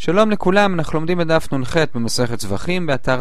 שלום לכולם, אנחנו לומדים בדף נ"ח במסכת זבחים באתר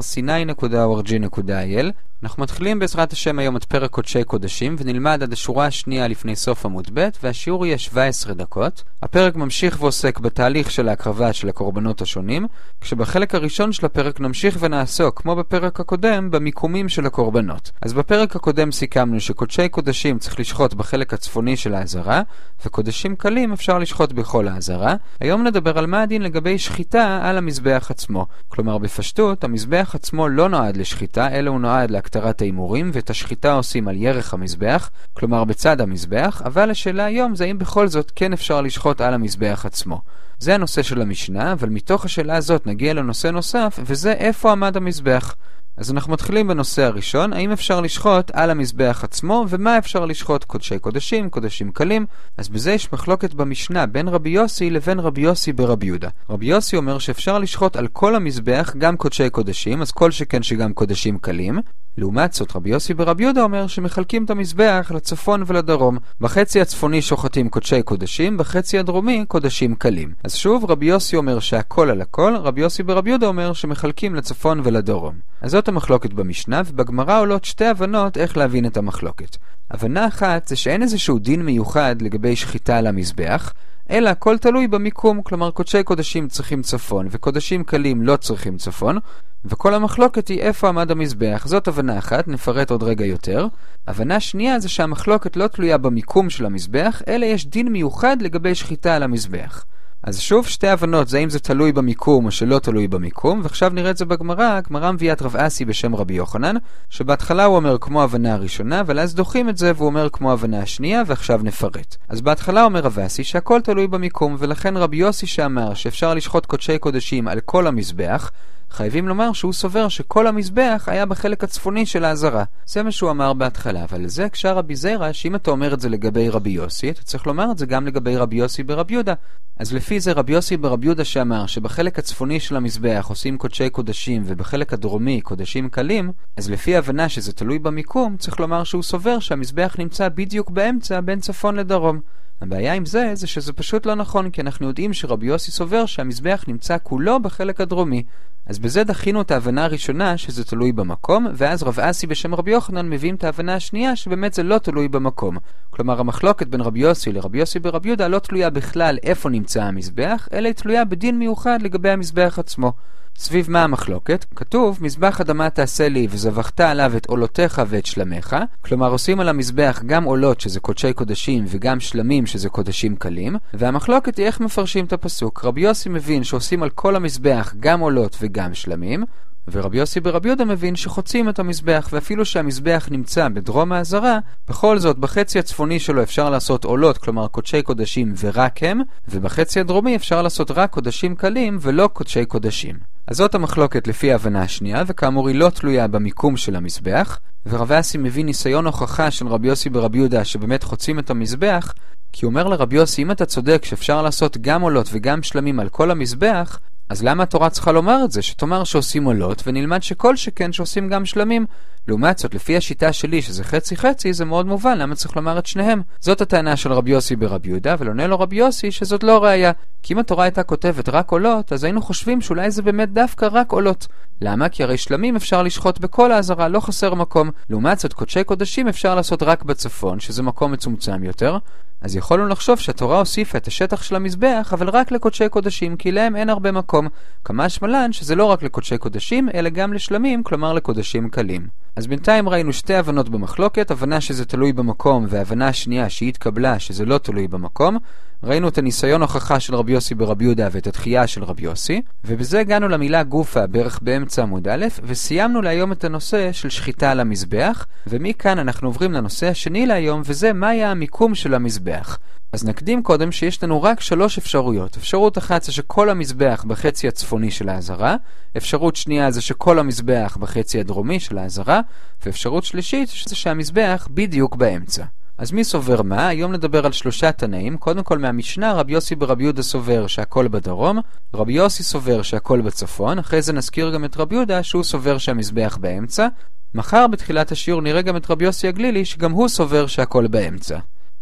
sinai.org.il. אנחנו מתחילים בעזרת השם היום את פרק קודשי קודשים ונלמד עד השורה השנייה לפני סוף עמוד ב' והשיעור יהיה 17 דקות. הפרק ממשיך ועוסק בתהליך של ההקרבה של הקורבנות השונים, כשבחלק הראשון של הפרק נמשיך ונעסוק, כמו בפרק הקודם, במיקומים של הקורבנות. אז בפרק הקודם סיכמנו שקודשי קודשים צריך לשחוט בחלק הצפוני של העזרה, וקודשים קלים אפשר לשחוט בכל העזרה. היום נדבר על מה הדין לגבי שחיטה על המזבח עצמו. כלומר בפשטות, המזבח עצמו לא נועד לשחיטה, אלא הוא נועד להקטרת האימורים, ואת השחיטה עושים על ירך המזבח, כלומר בצד המזבח, אבל השאלה היום זה אם בכל זאת כן אפשר לשחוט על המזבח עצמו. זה הנושא של המשנה, אבל מתוך השאלה הזאת נגיע לנושא נוסף, וזה איפה עמד המזבח. אז אנחנו מתחילים בנושא הראשון, האם אפשר לשחוט על המזבח עצמו, ומה אפשר לשחוט קודשי קודשים, קודשים קלים. אז בזה יש מחלוקת במשנה בין רבי יוסי לבין רבי יוסי ברבי יהודה. רבי יוסי אומר שאפשר לשחוט על כל המזבח גם קודשי קודשים, אז כל שכן שגם קודשים קלים. לעומת זאת רבי יוסי ברבי יהודה אומר שמחלקים את המזבח לצפון ולדרום. בחצי הצפוני שוחטים קודשי קודשים, בחצי הדרומי קודשים קלים. אז שוב רבי יוסי אומר שהכל על הכל, רבי יוסי ברבי יהודה אומר שמחלקים לצפון ולדרום. אז זאת המחלוקת במשנה, ובגמרא עולות שתי הבנות איך להבין את המחלוקת. הבנה אחת זה שאין איזשהו דין מיוחד לגבי שחיטה על המזבח, אלא הכל תלוי במיקום, כלומר קודשי קודשים צריכים צפון וקודשים קלים לא צריכים צפון, וכל המחלוקת היא איפה עמד המזבח. זאת הבנה אחת, נפרט עוד רגע יותר. הבנה שנייה זה שהמחלוקת לא תלויה במיקום של המזבח, אלא יש דין מיוחד לגבי שחיטה על המזבח. אז שוב שתי הבנות, זה אם זה תלוי במיקום או שלא תלוי במיקום, ועכשיו נראה את זה בגמרא. הגמרא מביאה את רב אסי בשם רבי יוחנן, שבהתחלה הוא אומר כמו הבנה הראשונה, אבל אז דוחים את זה והוא אומר כמו הבנה השנייה, ועכשיו נפרט. אז בהתחלה אומר רב אסי שהכל תלוי במיקום, ולכן רבי יוסי שאמר שאפשר לשחוט קודשי קודשים על כל המזבח, חייבים לומר שהוא סובר שכל המזבח היה בחלק הצפוני של העזרה. זה מה שהוא אמר בהתחלה, אבל זה הקשה רבי זירא, שאם אתה אומר את זה לגבי רבי יוסי, אתה צריך לומר את זה גם לגבי רבי יוסי ברבי יהודה. אז לפי זה רבי יוסי ברבי יהודה שאמר שבחלק הצפוני של המזבח עושים קודשי קודשים ובחלק הדרומי קודשים קלים, אז לפי ההבנה שזה תלוי במיקום, צריך לומר שהוא סובר שהמזבח נמצא בדיוק באמצע בין צפון לדרום. הבעיה עם זה שזה פשוט לא נכון, כי אנחנו יודעים שרבי יוסי סובר שהמזבח נמצא כולו בחלק הדרומי. אז בזה דחינו את ההבנה הראשונה שזה תלוי במקום, ואז רב אסי בשם רבי יוחנן מביאים את ההבנה השנייה שבאמת זה לא תלוי במקום. כלומר המחלוקת בין רבי יוסי לרבי יוסי ברבי יהודה לא תלויה בכלל איפה נמצא המזבח, אלא היא תלויה בדין מיוחד לגבי המזבח עצמו. סביב מה המחלוקת? כתוב, מזבח אדמה תעשה לי וזבחת עליו את עולותיך ואת שלמיך. כלומר עושים על המזבח גם עולות שזה קודשי קודשים וגם שלמים שזה קודשים קלים, והמחלוקת היא איך מפרשים את הפסוק. רבי יוסי מבין שעושים על כל המזבח גם עולות וגם שלמים, ורבי יוסי ברבי יהודה מבין שחוצים את המזבח, ואפילו שהמזבח נמצא בדרום העזרה, בכל זאת בחצי הצפוני שלו אפשר לעשות עולות, כלומר קודשי קודשים ורק הם, ובחצי הדרומי אפשר לעשות רק קודשים קלים ולא קודשי קודשים. אז זאת המחלוקת לפי ההבנה השנייה, וכאמור היא לא תלויה במיקום של המזבח, ורב אסי מביא ניסיון הוכחה של רבי יוסי ברבי יהודה שבאמת חוצים את המזבח, כי הוא אומר לרבי יוסי, אם אתה צודק שאפשר לעשות גם עולות וגם שלמים על כל המזבח, אז למה התורה צריכה לומר את זה? שתאמר שעושים עולות ונלמד שכל שכן שעושים גם שלמים. לעומת זאת, לפי השיטה שלי שזה חצי חצי, זה מאוד מובן, למה צריך לומר את שניהם? זאת הטענה של רבי יוסי ברבי יהודה, ולעונה לו רבי יוסי שזאת לא ראיה. כי אם התורה הייתה כותבת רק עולות, אז היינו חושבים שאולי זה באמת דווקא רק עולות. למה? כי הרי שלמים אפשר לשחוט בכל העזרה, לא חסר מקום. לעומת זאת, קודשי קודשים אפשר לעשות רק בצפון, שזה מקום מצומצם יותר. אז יכולנו לחשוב שהתורה הוסיפה את השטח של המזבח, אבל רק לקודשי קודשים, כי להם אין הרבה מקום. כמה שמלן שזה לא רק לקודשי קודשים, אלא גם לשלמים, כלומר לקודשים קלים. אז בינתיים ראינו שתי הבנות במחלוקת, הבנה שזה תלוי במקום, והבנה השנייה שהיא התקבלה שזה לא תלוי במקום. ראינו את הניסיון הוכחה של רבי יוסי ברבי יהודה ואת התחייה של רבי יוסי, ובזה הגענו למילה גופה בערך באמצע עמוד א', וסיימנו להיום את הנושא של שחיטה על המזבח, ומכאן אנחנו עוברים לנושא השני להיום, וזה מה היה המיקום של המזבח. אז נקדים קודם שיש לנו רק 3 אפשרויות. אפשרות אחת זה שכל המזבח בחצי הצפוני של העזרה, אפשרות שנייה זה שכל המזבח בחצי הדרומי של העזרה, ואפשרות שלישית זה שהמזבח בדיוק באמצע. אז מי סובר מה? היום נדבר על 3 תנאים. קודם כל מהמשנה, רבי יוסי ברבי יהודה סובר שהכל בדרום, רבי יוסי סובר שהכל בצפון, אחרי זה נזכיר גם את רבי יהודה שהוא סובר שהמזבח באמצע. מחר בתחילת השיעור נראה גם את רבי יוסי הגלילי שגם הוא סובר שהכל באמצע.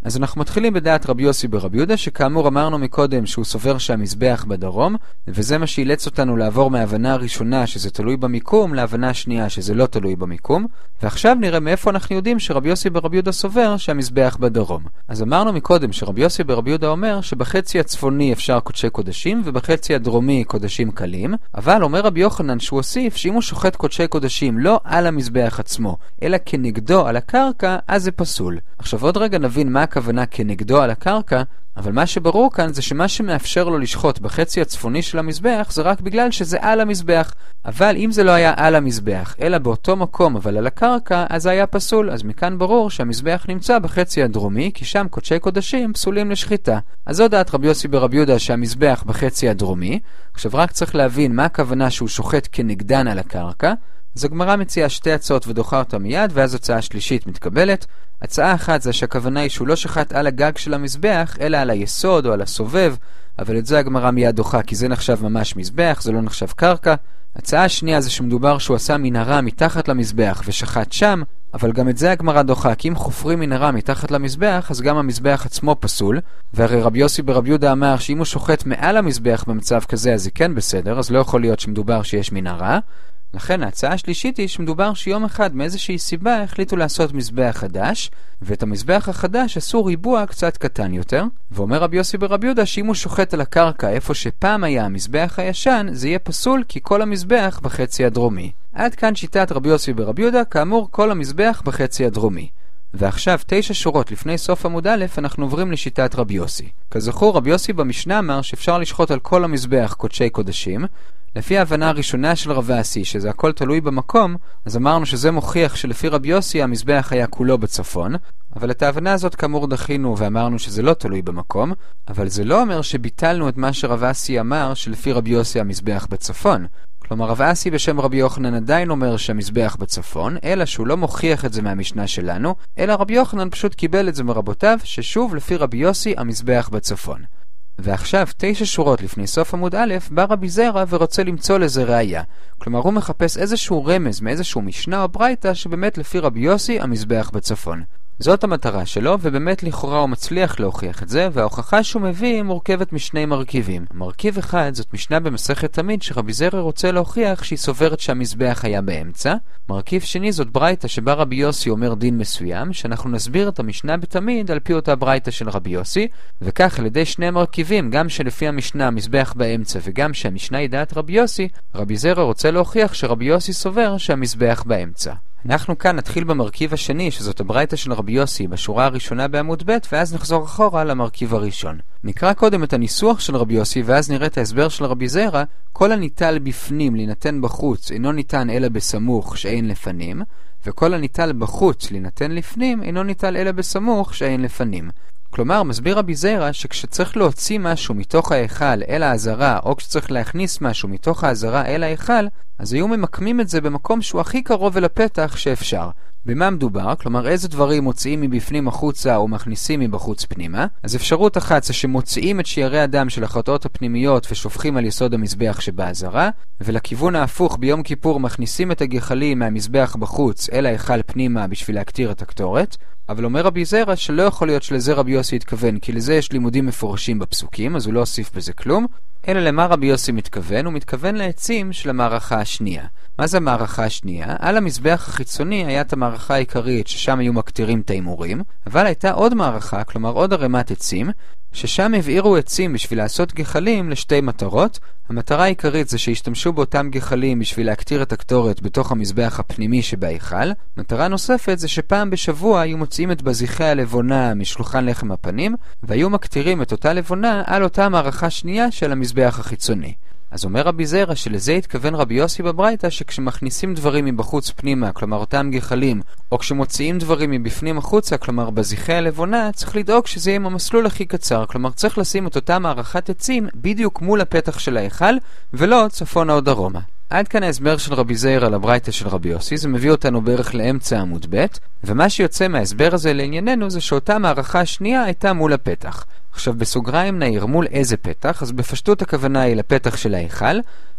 אז אנחנו מתחילים בדעת רבי יוסי ברבי יהודה, שכאמור אמרנו מקודם שהוא סובר שהמזבח בדרום, וזה מה שאילץ אותנו לעבור מההבנה הראשונה שזה תלוי במיקום, להבנה השנייה שזה לא תלוי במיקום. ועכשיו נראה מאיפה אנחנו יודעים שרבי יוסי ברבי יהודה סובר שהמזבח בדרום. אז אמרנו מקודם שרבי יוסי ברבי יהודה אומר שבחצי הצפוני אפשר קודשי קודשים, ובחצי הדרומי קודשים קלים, אבל אומר רבי יוחנן שהוא הוסיף שאם הוא שוחט קודשי קודשים לא על המזבח עצמו, אלא כנגדו על הקרקע, אז זה פסול. עכשיו עוד רגע נבין מה הכוונה כנגדו על הקרקע, אבל מה שברור כאן זה שמה שמאפשר לו לשחוט בחצי הצפוני של המזבח זה רק בגלל שזה על המזבח. אבל אם זה לא היה על המזבח, אלא באותו מקום אבל על הקרקע, אז זה היה פסול. אז מכאן ברור שהמזבח נמצא בחצי הדרומי, כי שם קודשי קודשים פסולים לשחיטה. אז זו דעת רבי יוסי ברבי יהודה שהמזבח בחצי הדרומי. עכשיו רק צריך להבין מה הכוונה שהוא שוחט כנגדן על הקרקע. אז הגמרא מציעה שתי הצעות ודוחה אותה מיד, ואז הצעה שלישית מתקבלת. הצעה אחת זה שהכוונה היא שהוא לא שחט על הגג של המזבח, אלא על היסוד או על הסובב, אבל את זה הגמרא מיד דוחה, כי זה נחשב ממש מזבח, זה לא נחשב קרקע. הצעה השנייה זה שמדובר שהוא עשה מנהרה מתחת למזבח ושחט שם, אבל גם את זה הגמרא דוחה, כי אם חופרים מנהרה מתחת למזבח, אז גם המזבח עצמו פסול, והרי רבי יוסי ברבי יהודה אמר שאם הוא שוחט מעל המזבח במצב כזה, אז זה כן בסדר, אז לא יכול להיות שמדובר שיש מנהרה. לכן ההצעה השלישית היא שמדובר שיום אחד מאיזושהי סיבה החליטו לעשות מזבח חדש, ואת המזבח החדש עשו ריבוע קצת קטן יותר, ואומר רבי יוסי ברבי יהודה שאם הוא שוחט על הקרקע איפה שפעם היה המזבח הישן, זה יהיה פסול כי כל המזבח בחצי הדרומי. עד כאן שיטת רבי יוסי ברבי יהודה, כאמור כל המזבח בחצי הדרומי. ועכשיו 9 שורות לפני סוף עמוד א' אנחנו עוברים לשיטת רבי יוסי. כזכור רבי יוסי במשנה אמר שאפשר לשחוט על כל המזבח קודשי קודשים, לפי ההבנה הראשונה של רב אסי, שזה הכל תלוי במקום, אז אמרנו שזה מוכיח שלפי רבי יוסי המזבח היה כולו בצפון, אבל את ההבנה הזאת כאמור דחינו ואמרנו שזה לא תלוי במקום, אבל זה לא אומר שביטלנו את מה שרב אסי אמר שלפי רבי יוסי המזבח בצפון. כלומר רב אסי בשם רבי יוחנן עדיין אומר שהמזבח בצפון, אלא שהוא לא מוכיח את זה מהמשנה שלנו, אלא רבי יוחנן פשוט קיבל את זה מרבותיו, ששוב לפי רבי יוסי המזבח בצפון. ועכשיו 9 שורות לפני סוף עמוד א' בא רבי זרע ורוצה למצוא לזה ראיה. כלומר הוא מחפש איזשהו רמז מאיזשהו משנה או ברייתא שבאמת לפי רבי יוסי המזבח בצפון. זאת המטרה שלו, ובאמת לכאורה הוא מצליח להוכיח את זה, וההוכחה שהוא מביא מורכבת משני מרכיבים. מרכיב אחד זאת משנה במסכת תמיד שרבי זרע רוצה להוכיח שהיא סוברת שהמזבח היה באמצע. מרכיב שני זאת ברייתא שבה רבי יוסי אומר דין מסוים, שאנחנו נסביר את המשנה בתמיד על פי אותה ברייתא של רבי יוסי, וכך על ידי שני מרכיבים, גם שלפי המשנה המזבח באמצע וגם שהמשנה היא דעת רבי יוסי, רבי זרע רוצה להוכיח שרבי יוסי סובר שהמזבח באמצע. אנחנו כאן נתחיל במרכיב השני, שזאת הברייתא של רבי יוסי, בשורה הראשונה בעמוד ב', ואז נחזור אחורה למרכיב הראשון. נקרא קודם את הניסוח של רבי יוסי, ואז נראה את ההסבר של רבי זרע. כל הניטל בפנים להינתן בחוץ אינו ניתן אלא בסמוך שאין לפנים, וכל הניטל בחוץ להינתן לפנים אינו ניטל אלא בסמוך שאין לפנים. כלומר, מסביר רבי זרע שכשצריך להוציא משהו מתוך ההיכל אל העזרה, או כשצריך להכניס משהו מתוך העזרה אל ההיכל, אז היו ממקמים את זה במקום שהוא הכי קרוב אל הפתח שאפשר. במה מדובר? כלומר, איזה דברים מוציאים מבפנים החוצה או מכניסים מבחוץ פנימה? אז אפשרות אחת זה שמוציאים את שיירי הדם של החטאות הפנימיות ושופכים על יסוד המזבח שבעזרה, ולכיוון ההפוך ביום כיפור מכניסים את הגחלים מהמזבח בחוץ אל ההיכל פנימה בשביל להקטיר את הקטורת. אבל אומר רבי זרע שלא יכול להיות שלזה רבי יוסי התכוון, כי לזה יש לימודים מפורשים בפסוקים, אז הוא לא הוסיף בזה כלום. אלא למה רבי יוסי מתכוון? הוא מתכוון לעצים של המערכה השנייה. מה זה המערכה השנייה? על המזבח החיצוני היה את המערכה העיקרית, ששם היו מקטירים את האימורים, אבל הייתה עוד מערכה, כלומר עוד ערימת עצים, ששם הבעירו עצים בשביל לעשות גחלים לשתי מטרות. המטרה העיקרית זה שהשתמשו באותם גחלים בשביל להקטיר את הקטורת בתוך המזבח הפנימי שבהיכל. מטרה נוספת זה שפעם בשבוע היו מוציאים את בזיחי הלבונה משולחן לחם הפנים, והיו מקטירים את אותה לבונה על אותה מערכה שנייה של המזבח החיצוני. אז אומר רבי זרע שלזה התכוון רבי יוסי בברייתא שכשמכניסים דברים מבחוץ פנימה, כלומר אותם גחלים, או כשמוציאים דברים מבפנים החוצה, כלומר בזיחי הלבונה, צריך לדאוג שזה יהיה עם המסלול הכי קצר, כלומר צריך לשים את אותה מערכת עצים בדיוק מול הפתח של ההיכל, ולא צפונה או דרומה. עד כאן ההסבר של רבי זרע על הברייתא של רבי יוסי, זה מביא אותנו בערך לאמצע עמוד ב', ומה שיוצא מההסבר הזה לענייננו זה שאותה מערכה השנייה הייתה מול הפתח. עכשיו בסוגריים נעיר מול איזה פתח, אז בפשטות הכוונה היא לפתח של ההיכל,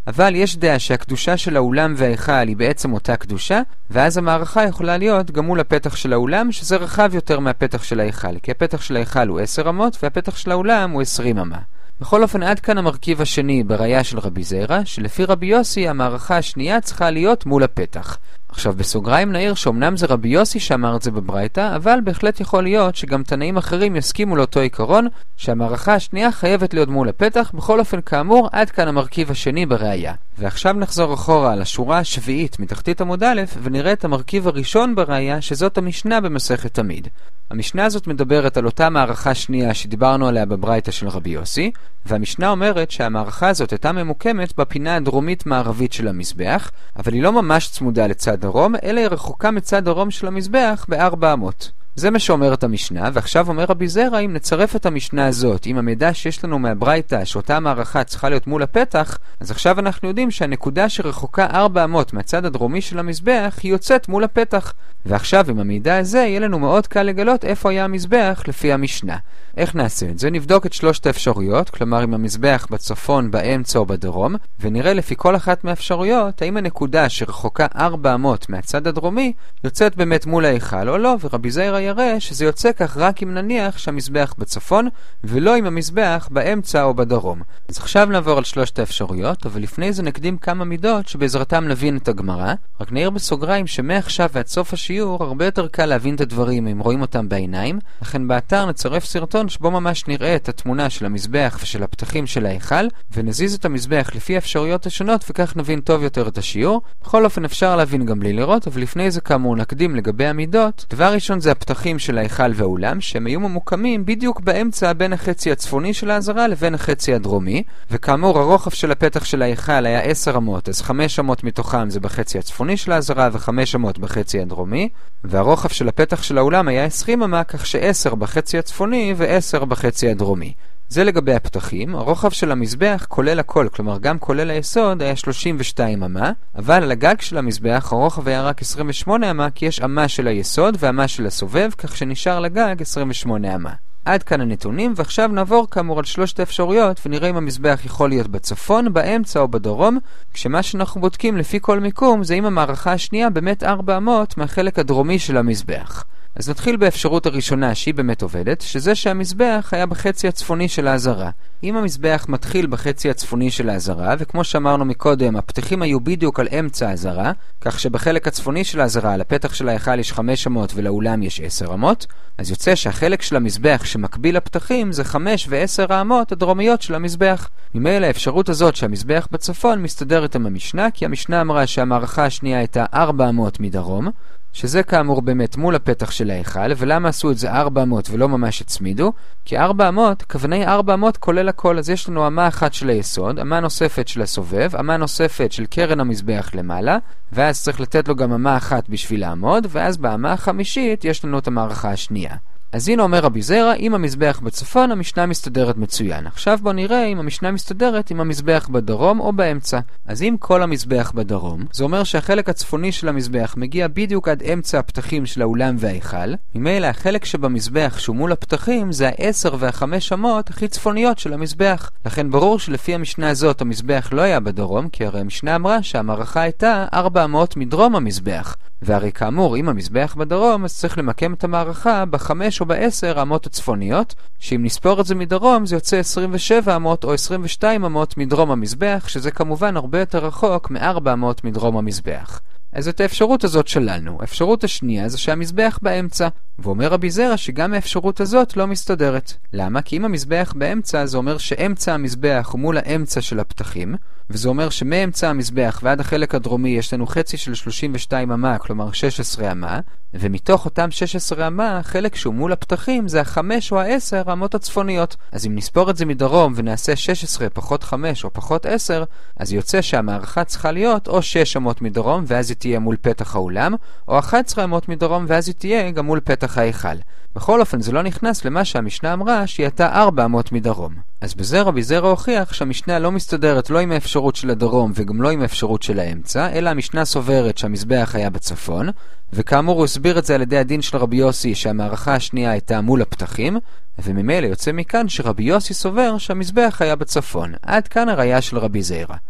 אבל יש דעה שהקדושה של האולם וההיכל היא בעצם אותה קדושה, ואז המערכה יכולה להיות גם מול הפתח של האולם, שזה רחב יותר מהפתח של ההיכל, כי הפתח של ההיכל הוא 10 אמות והפתח של האולם הוא 20 אמה. בכל אופן, עד כאן המרכיב השני בראיה של רבי זיירא, שלפי רבי יוסי המערכה השנייה צריכה להיות מול הפתח. עכשיו בסוגריים נעיר שאומנם זה רבי יוסי שאמר את זה בברייתא, אבל בהחלט יכול להיות שגם תנאים אחרים יסכימו לאותו עיקרון, שהמערכה השנייה חייבת להיות מול הפתח. בכל אופן, כאמור, עד כאן המרכיב השני בראיה. ועכשיו נחזור אחורה על השורה השביעית מתחתית עמוד א', ונראה את המרכיב הראשון בראיה, שזאת המשנה במסכת תמיד. המשנה הזאת מדברת על אותה מערכה שנייה שדיברנו עליה בברייתא של רבי יוסי, והמשנה אומרת שהמערכה הזאת הייתה ממוקמת בפינה הדרומית מערבית של המזבח, אבל היא לא ממש צמודה לצד דרום, אלא היא רחוקה מצד דרום של המזבח ב4 אמות. זה מה שאומרת המשנה, ועכשיו אומר רבי זיירא, אם נצרף את המשנה הזאת עם המידע שיש לנו מהברייתא שאותה מערכה צריכה להיות מול הפתח, אז עכשיו אנחנו יודעים שהנקודה שרחוקה 4 אמות מהצד הדרומי של המזבח היא יוצאת מול הפתח. ועכשיו עם המידע הזה יהיה לנו מאוד קל לגלות איפה היה המזבח לפי המשנה. איך נעשה את זה? נבדוק את 3 האפשרויות, כלומר אם המזבח בצפון, באמצע או בדרום, ונראה לפי כל אחת מהאפשרויות האם הנקודה שרחוקה 4 אמות מהצד הדרומי יוצאת באמת מול ההיכל או לא, ורבי זיירא יראה שזה יוצא כך רק אם נניח שהמזבח בצפון ולא אם המזבח באמצע או בדרום. אז עכשיו נעבור על 3 האפשרויות, אבל לפני זה נקדים כמה מידות שבעזרתם נבין את הגמרא. רק נעיר בסוגריים שמעכשיו ועד סוף השיעור הרבה יותר קל להבין את הדברים אם רואים אותם בעיניים, לכן באתר נצרף סרטון שבו ממש נראה את התמונה של המזבח ושל הפתחים של ההיכל, ונזיז את המזבח לפי האפשרויות השונות, וכך נבין טוב יותר את השיעור. בכל אופן אפשר להבין גם בלי לראות, אבל לפני זה כאמור נקדים לגבי המידות. דבר ראשון זה הפתחים של ההיכל והאולם, שהם היו ממוקמים בדיוק באמצע בין החצי הצפוני של העזרה לבין החצי הדרומי, וכאמור הרוחב של הפתח של ההיכל היה 10 אמות, אז 5 אמות מתוכם זה בחצי הצפוני של העזרה ו5 אמות בחצי הדרומי, והרוחב של הפתח של האולם היה 20 אמה, כך ש10 בחצי הצפוני ו10 בחצי הדרומי. זה לגבי הפתחים. הרוחב של המזבח כולל הכל, כלומר גם כולל היסוד, היה 32 אמה, אבל על הגג של המזבח הרוחב היה רק 28 אמה, כי יש אמה של היסוד ואמה של הסובב, כך שנשאר לגג 28 אמה. עד כאן הנתונים, ועכשיו נעבור כאמור על 3 האפשרויות ונראה אם המזבח יכול להיות בצפון, באמצע או בדרום, כשמה שאנחנו בודקים לפי כל מיקום זה אם המערכה השנייה באמת 4 אמות מהחלק הדרומי של המזבח. אז נתחיל באפשרות הראשונה שהיא באמת עובדת, שזה שהמזבח היה בחצי הצפוני של העזרה. אם המזבח מתחיל בחצי הצפוני של העזרה, וכמו שאמרנו מקודם, הפתחים היו בדיוק על אמצע העזרה, כך שבחלק הצפוני של העזרה, לפתח של ההיכל יש 5 אמות ולאולם יש 10 אמות, אז יוצא שהחלק של המזבח שמקביל לפתחים זה 5 ו10 האמות הדרומיות של המזבח. ממילא האפשרות הזאת שהמזבח בצפון מסתדרת עם המשנה, כי המשנה אמרה שהמערכה השנייה הייתה 4 אמות מדרום, שזה כאמור באמת מול הפתח של ההיכל. ולמה עשו את זה 4 אמות ולא ממש הצמידו? כי 4 אמות, כווני 4 אמות כולל הכל, אז יש לנו אמה אחת של היסוד, אמה נוספת של הסובב, אמה נוספת של קרן המזבח למעלה, ואז צריך לתת לו גם אמה אחת בשביל לעמוד, ואז באמה החמישית יש לנו את המערכה השנייה. אז הנה אומר רבי זיירא, אם המזבח בצפון, המשנה מסתדרת מצוין. עכשיו בוא נראה אם המשנה מסתדרת עם המזבח בדרום או באמצע. אז אם כל המזבח בדרום, זה אומר שהחלק הצפוני של המזבח מגיע בדיוק עד אמצע הפתחים של האולם וההיכל. ממילא החלק שבמזבח שהוא מול הפתחים זה 10 ו5 אמות הכי צפוניות של המזבח. לכן ברור שלפי המשנה הזאת המזבח לא היה בדרום, כי הרי המשנה אמרה שהמערכה הייתה 4 אמות מדרום המזבח. והרי כאמור, אם המזבח בדרום, אז צריך למקם את המערכה ב5 או ב10 אמות הצפוניות, שאם נספור את זה מדרום, זה יוצא 27 אמות או 22 אמות מדרום המזבח, שזה כמובן הרבה יותר רחוק מ4 אמות מדרום המזבח. אז את האפשרות הזאת שלנו. האפשרות השנייה זה שהמזבח באמצע, ואומר רבי זיירא שגם האפשרות הזאת לא מסתדרת. למה? כי אם המזבח באמצע, זה אומר שאמצע המזבח הוא מול האמצע של הפתחים, וזה אומר שמאמצע המזבח ועד החלק הדרומי יש לנו חצי של 32 אמה, כלומר 16 אמה, ומתוך אותם 16 אמה, החלק שהוא מול הפתחים זה 5 או 10 אמות הצפוניות. אז אם נספור את זה מדרום ונעשה 16 פחות 5 או פחות 10, אז יוצא שהמערכה צריכה להיות או 6 אמות מדרום ואז היא תהיה מול פתח האולם, או 11 אמות מדרום ואז היא תהיה גם מול פתח ההיכל. בכל אופן זה לא נכנס למה שהמשנה אמרה שהיא הייתה 4 אמות מדרום. אז בזה רבי זיירא הוכיח שהמשנה לא מסתדרת לא עם האפשרות של הדרום וגם לא עם האפשרות של האמצע, אלא המשנה סוברת שהמזבח היה בצפון, וכאמור הוא הסביר את זה על ידי הדין של רבי יוסי שהמערכה השנייה הייתה מול הפתחים, וממילא יוצא מכאן שרבי יוסי סובר שהמזבח היה בצפון. עד כאן הראיה של רבי זיירא.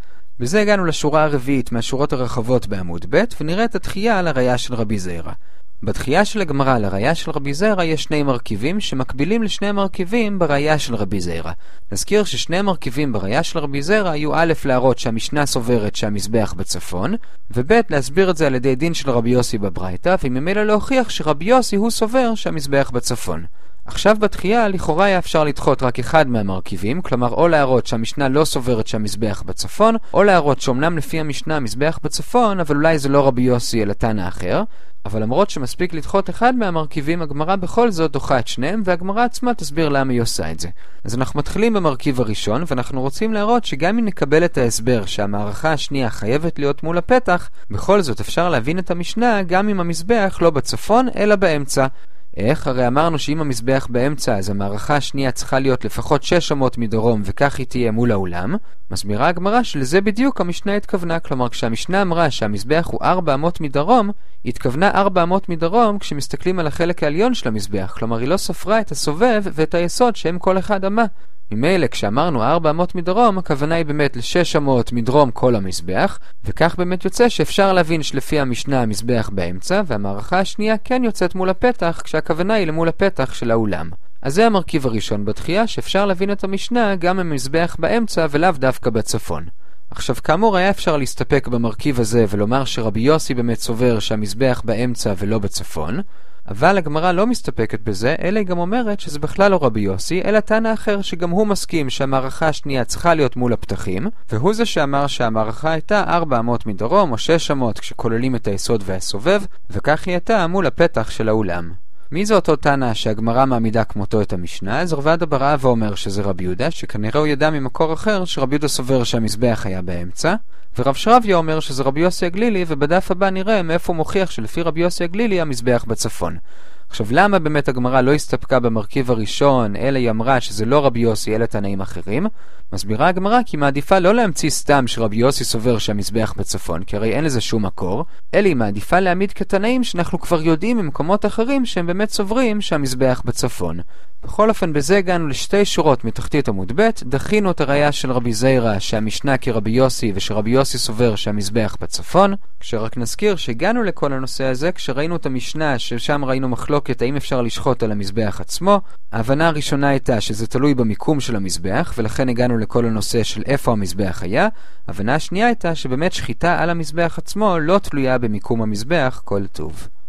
בזה הגענו לשורה הרביעית מהשורות הרחבות בעמוד ב' ונראה את התחייה על הראיה של רבי זעירא. בתחייה של הגמרא על הראיה של רבי זעירא יש שני מרכיבים שמקבילים לשני מרכיבים בראיה של רבי זעירא. נזכיר ששני מרכיבים בראיה של רבי זעירא היו א' להראות שהמשנה סוברת שהמזבח בצפון, וב' להסביר את זה על ידי דין של רבי יוסי בברייתא, וממילא להוכיח שרבי יוסי הוא סובר שהמזבח בצפון. עכשיו בתחייה לכאורה היה אפשר לדחות רק אחד מהמרכיבים, כלומר או להראות שהמשנה לא סוברת שהמזבח בצפון, או להראות שאומנם לפי המשנה המזבח בצפון, אבל אולי זה לא רבי יוסי אלא תנא אחר. אבל למרות שמספיק לדחות אחד מהמרכיבים, הגמרא בכל זאת דוחה את שניהם, והגמרא עצמה תסביר למה היא עושה את זה. אז אנחנו מתחילים במרכיב הראשון, ואנחנו רוצים להראות שגם אם נקבל את ההסבר שהמערכה השנייה חייבת להיות מול הפתח, בכל זאת אפשר להבין את המשנה גם אם המזבח לא בצפון אלא באמצע. איך? הרי אמרנו שאם המזבח באמצע אז המערכה השנייה צריכה להיות לפחות 600 מדרום וכך היא תהיה מול האולם. מסבירה הגמרא שלזה בדיוק המשנה התכוונה, כלומר כשהמשנה אמרה שהמזבח הוא 400 מדרום, היא התכוונה 400 מדרום כשמסתכלים על החלק העליון של המזבח, כלומר היא לא ספרה את הסובב ואת היסוד שהם כל אחד אמה. ממילא כשאמרנו 400 מדרום, הכוונה היא באמת ל-600 מדרום כל המזבח, וכך באמת יוצא שאפשר להבין שלפי המשנה המזבח באמצע, והמערכה השנייה כן יוצאת מול הפתח, כשהכוונה היא למול הפתח של האולם. אז זה המרכיב הראשון בתחייה, שאפשר להבין את המשנה גם המזבח באמצע ולאו דווקא בצפון. עכשיו כאמור היה אפשר להסתפק במרכיב הזה ולומר שרבי יוסי באמת סובר שהמזבח באמצע ולא בצפון, אבל הגמרא לא מסתפקת בזה, אלא היא גם אומרת שזה בכלל לא רבי יוסי, אלא תנא אחר שגם הוא מסכים שהמערכה השנייה צריכה להיות מול הפתחים, והוא זה שאמר שהמערכה הייתה 400 מדרום או 600 כשכוללים את היסוד והסובב, וכך היא הייתה מול הפתח של האולם. מי זה אותו תנא שהגמרא מעמידה כמותו את המשנה? אז רבד בר אבא אומר שזה רבי יהודה, שכנראה הוא ידע ממקור אחר שרבי יהודה סובר שהמזבח היה באמצע, ורב שרביה אומר שזה רבי יוסי הגלילי, ובדף הבא נראה מאיפה מוכיח שלפי רבי יוסי הגלילי המזבח בצפון. עכשיו למה באמת הגמרא לא הסתפקה במרכיב הראשון, אלא היא אמרה שזה לא רבי יוסי אלא תנאים אחרים? מסבירה הגמרא כי מעדיפה לא להמציא סתם שרבי יוסי סובר שהמזבח בצפון, כי הרי אין לזה שום מקור, אלא היא מעדיפה להעמיד כתנאים שאנחנו כבר יודעים ממקומות אחרים שהם באמת סוברים שהמזבח בצפון. בכל אופן בזה הגענו לשתי שורות מתחתית עמוד ב', דחינו את הראיה של רבי זעירא שהמשנה כרבי יוסי ושרבי יוסי סובר שהמזבח בצפון, כשרק נזכיר שהגענו לכל הנושא הזה כשראינו את המשנה ששם ראינו מחלוקת האם אפשר לשחוט על המזבח עצמו. ההבנה הראשונה הייתה שזה תלוי במיקום של המזבח ולכן הגענו לכל הנושא של איפה המזבח היה. ההבנה השנייה הייתה שבאמת שחיטה על המזבח עצמו לא תלויה במיקום המזבח, כל טוב.